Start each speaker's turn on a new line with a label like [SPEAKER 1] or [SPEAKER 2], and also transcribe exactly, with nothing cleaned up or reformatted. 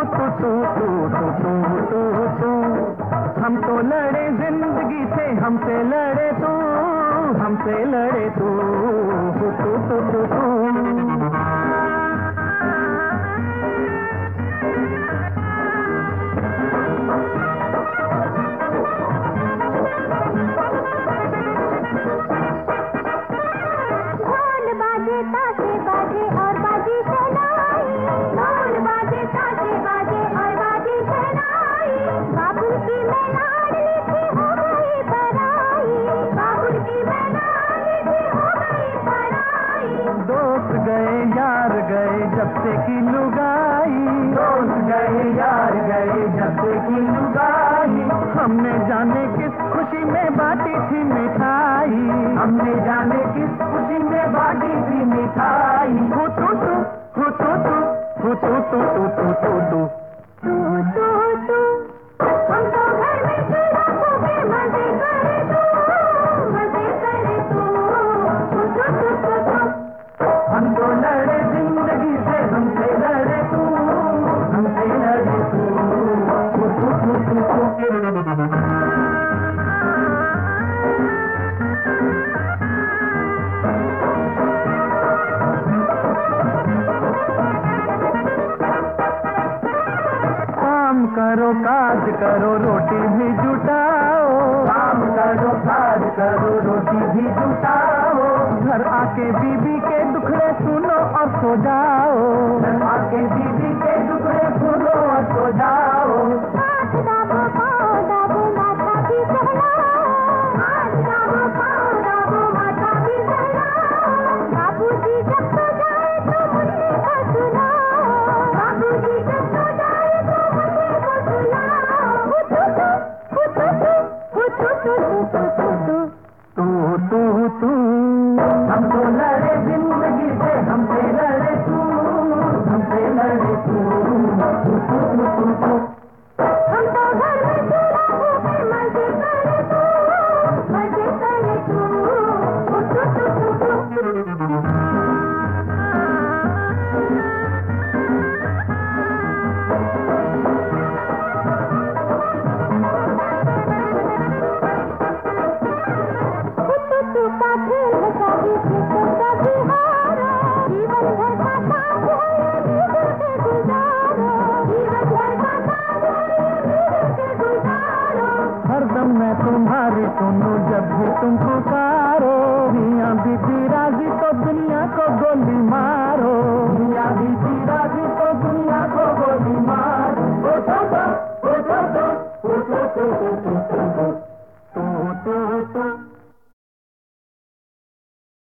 [SPEAKER 1] तू तू तू तू तू तू तू हम तो लड़े जिंदगी से, हमसे लड़े तू, हमसे लड़े तू तू तू तू तू तू।
[SPEAKER 2] ताशे बाजे और बाजी शहनाई, ढोल बाजे ताशे बाजे और बाजी शहनाई। बाबुल की मैं लाडली थी हो गई पराई, बाबुल की मैं लाडली थी हो गई पराई।
[SPEAKER 1] दोस्त गए यार गए जब से की लुगाई, दोस्त गए यार गए जब से की लुगाई। हमने जाने किस खुशी में बांटी थी मिठाई, हमने जाने किस खुशी में बांटी थी मिठाई। हो तू तू हो तू तू हो तू तू तू तू तू तू
[SPEAKER 2] तू तू तू हम तो घर में चूल्हा फूके मजे करे तू, मजे करे तू तू तू तू तू।
[SPEAKER 1] हम तो लड़े जिंदगी से, हमसे लड़े तू, हमसे लड़े तू तू तू तू तू। करो काज करो रोटी भी जुटाओ, काम करो काज करो रोटी भी जुटाओ। घर आके बीबी के दुखड़े सुनो और सो जाओ, घर आके बीबी के दुखड़े सुनो और सो जाओ।
[SPEAKER 2] हाथ दाबो पाँव दाबो माथा भी सहलाओ, हाथ दाबो पाँव दाबो माथा भी सहलाओ। बाबूजी जब तो जाए तो मुन्ने को सुनाओ, बाबूजी जब तो जाए तो मुन्ने को सुनाओ। हु तू तू हु तू तू हु तू तू तू तू तू
[SPEAKER 1] तू तू तू हम तो लड़े जिंदगी से, हमसे लड़े तू, हमसे लड़े तू तू तू तू तू।
[SPEAKER 2] हम तो घर में चूल्हा फूके मजे करे तू, मजे करे तू तू तू तू तू। तू का खेल है शादी से तो कभी हारो, जीवन भर का साथ है ये मिल के गुजारो, जीवन भर का साथ है ये मिल के गुजारो।
[SPEAKER 1] हरदम मैं तुम्हारी सुनूं जब भी तुम पुकारो, मियां बीबी राजी तो दुनिया को गोली मारो, मियां बीबी राजी तो दुनिया को गोली मारो। ओ तो तो ओ तो तो ओ तो तो